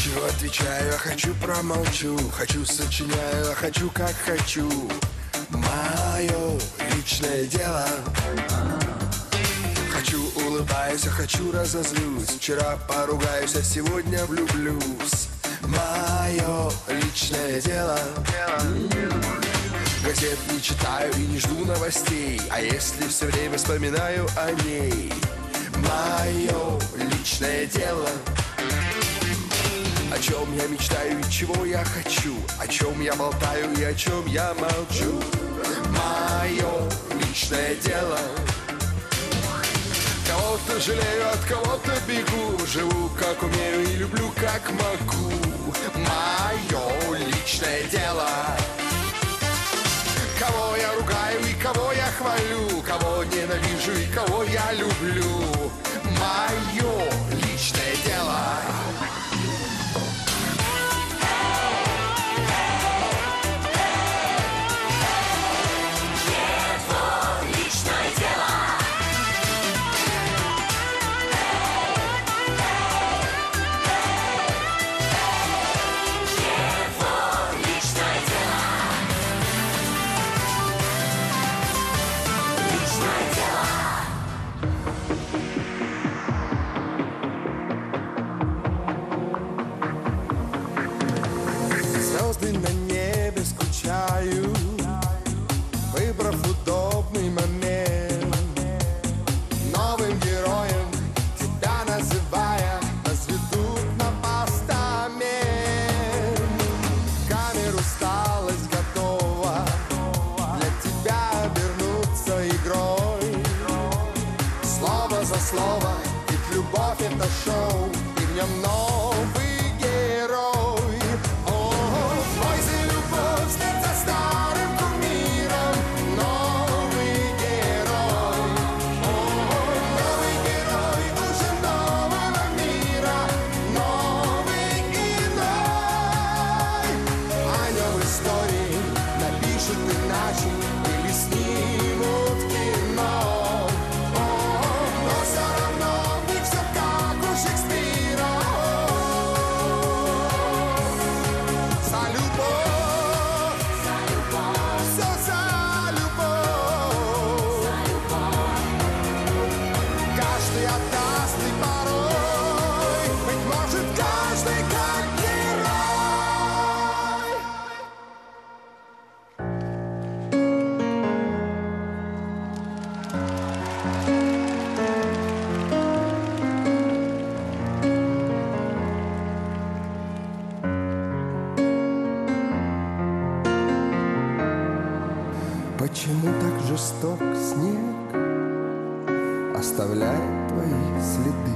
Хочу, отвечаю, а хочу, промолчу. Хочу, сочиняю, а хочу, как хочу. Мое личное дело. Хочу, улыбаюсь, а хочу, разозлюсь. Вчера поругаюсь, а сегодня влюблюсь. Мое личное дело. Газет не читаю и не жду новостей. А если все время вспоминаю о ней? Мое личное дело. О чем я мечтаю и чего я хочу, о чем я болтаю и о чем я молчу. Мое личное дело. Кого-то жалею, от кого-то бегу. Живу как умею и люблю как могу. Мое личное дело. Кого я ругаю и кого я хвалю, кого ненавижу и кого я люблю. Мое личное дело. Звезды на небе скучаю, выбрав удобный момент. Новым героем тебя называя, нас ведут на постамент. Камеру усталость готова для тебя обернуться игрой. Слово за слово, ведь любовь это шоу, и в нем новый герой. Почему так жесток снег оставляет твои следы?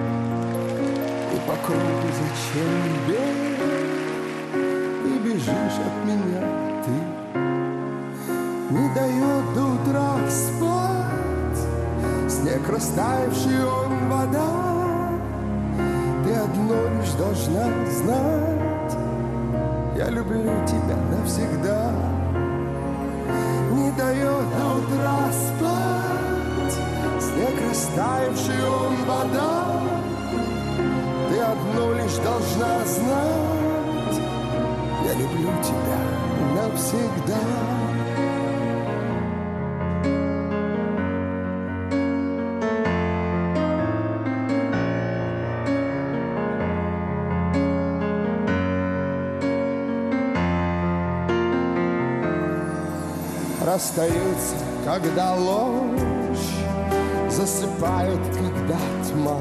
И по кругу зачем бег, и бежишь от меня ты? Не дает до утра спать снег, растаявший он вода. Ты одно лишь должна знать: я люблю тебя навсегда. Не дает до утра спать снег, растаявший он вода. Ты одно лишь должна знать: я люблю тебя навсегда. Расстаются, когда ложь, засыпают, когда тьма,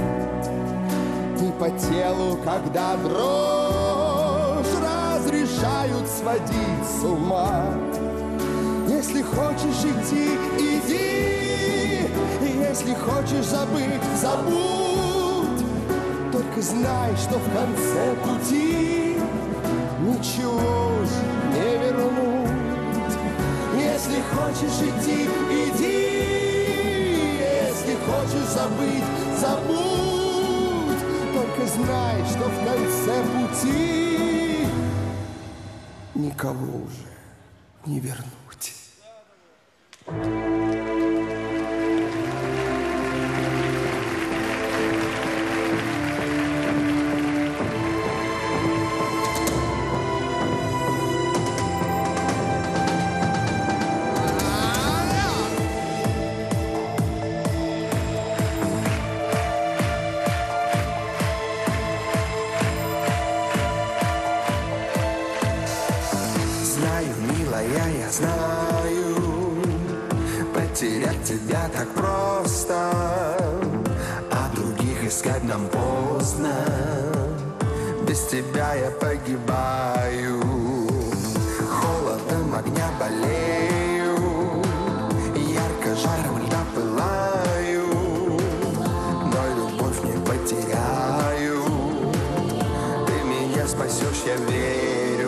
и по телу, когда дрожь, разрешают сводить с ума. Если хочешь идти, иди, и если хочешь забыть, забудь. Только знай, что в конце пути ничего уже не вернуть. Если хочешь идти, иди. Если хочешь забыть, забудь. Только знай, что в конце пути никого уже не вернуть. потерять тебя так просто, а других искать нам поздно. Без тебя я погибаю, холодом огня болею, ярко жаром льда пылаю, но любовь не потеряю. Ты меня спасешь, я верю.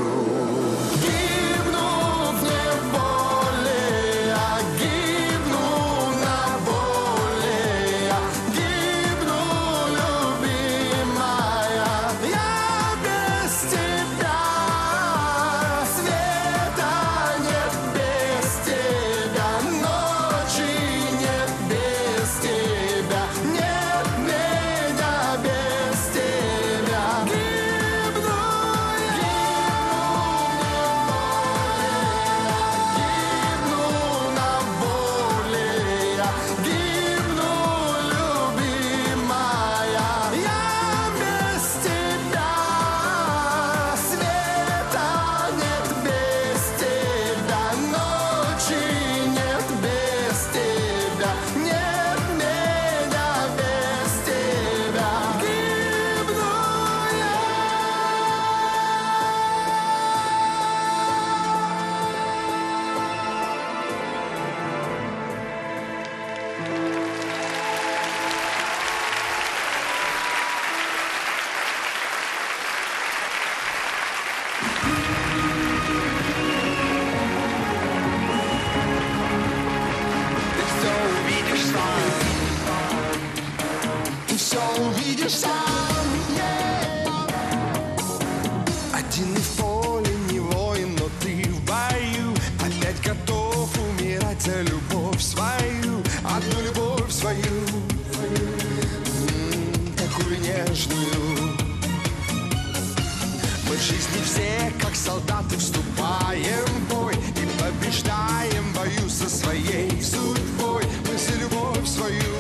Один в поле не воин, но ты в бою. Опять готов умирать за любовь свою. Одну любовь свою, такую нежную. Мы в жизни все, как солдаты, вступаем в бой и побеждаем в бою со своей судьбой. Мы за любовь свою,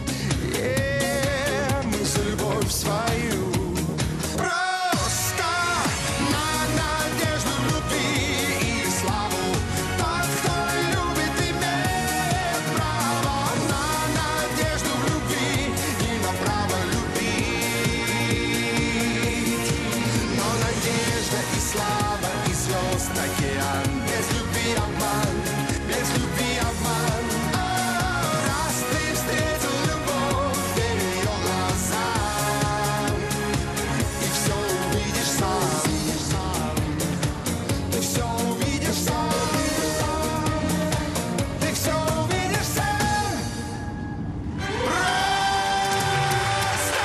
мы за любовь свою. Океан, без любви обман, без любви обман. Раз ты встретил любовь, верь в ее глазам, и все увидишь сам. Ты все увидишь сам. Ты все увидишь сам. Просто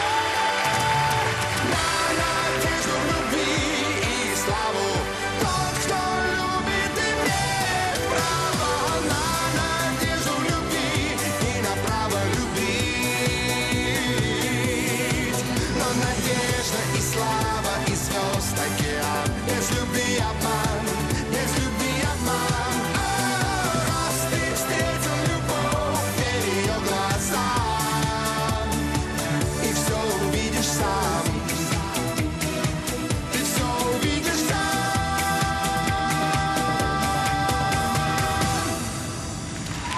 на надежду в любви и славу. Океан, без любви обман.